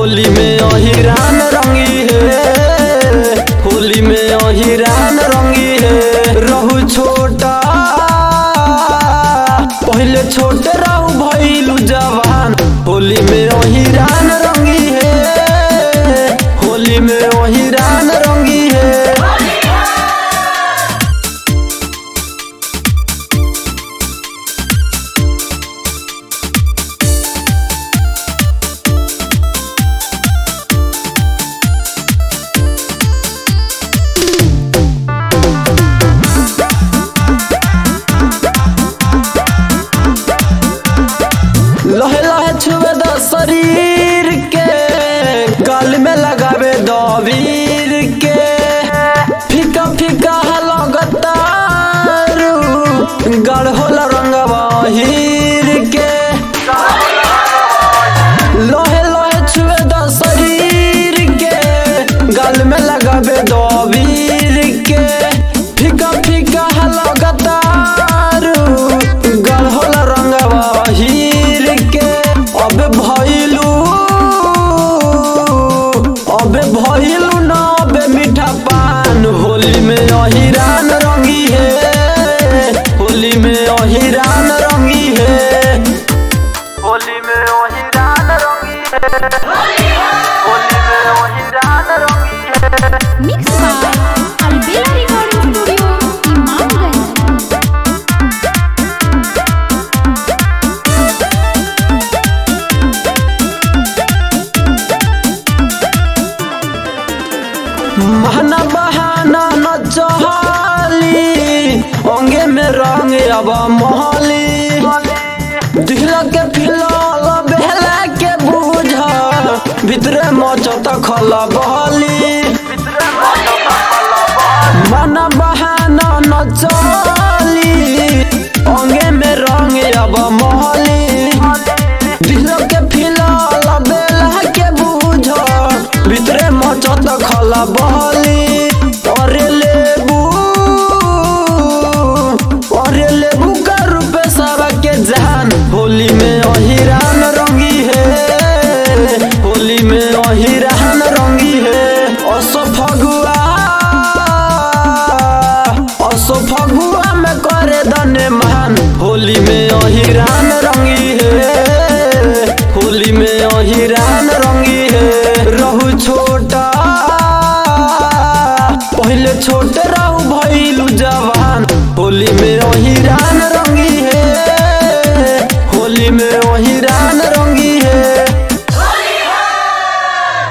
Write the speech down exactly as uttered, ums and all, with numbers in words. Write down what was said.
होली में अहिरान रंगी है, होली में अहिरान रंगी है। रहू छोटा पहले छोटे रहू भइलू जवान, होली में अहिरान रंगी है, होली में अहिरान रंगी है। लहे लहे छुए दो शरीर के, गाल में लगावे दो वीर के। फीका फीका लगतारू गढ़ होला रंगवा हीर के। लहे लहे छुए दो शरीर के, गाल में लगावे दो वीर के। फीका फीका लगतारू गढ़ होला रंगवा हीर के। अबे भइलू अबे भइलू ना अबे मीठा पान, होली में अहिरान रंगी है, होली में अहिरान रंगी है। होली में अहिरान रंगी है, होली में अहिरान रंगी है। Mix by Albela recording studio Imamganj. महना बहाना न चहली, अंगे में रंग अब महली। दिखला के फिलल बेहला के बुझ, भीतरे मचत खल बहली। महना बहाना न चहली, अंगे में रंग अब महली। दिखला के फिलल बेहला के बुझ, भीतरे मचत खल बहली। अरे लेबू अरे लेबू का रूपे सारा के जान, होली में अहिरान रंगी है, होली में अहिरान रंगी है। असो फगुआ असो फगुआ में करे दने मान, होली में अहिरान रंगी है, होली में अहिरान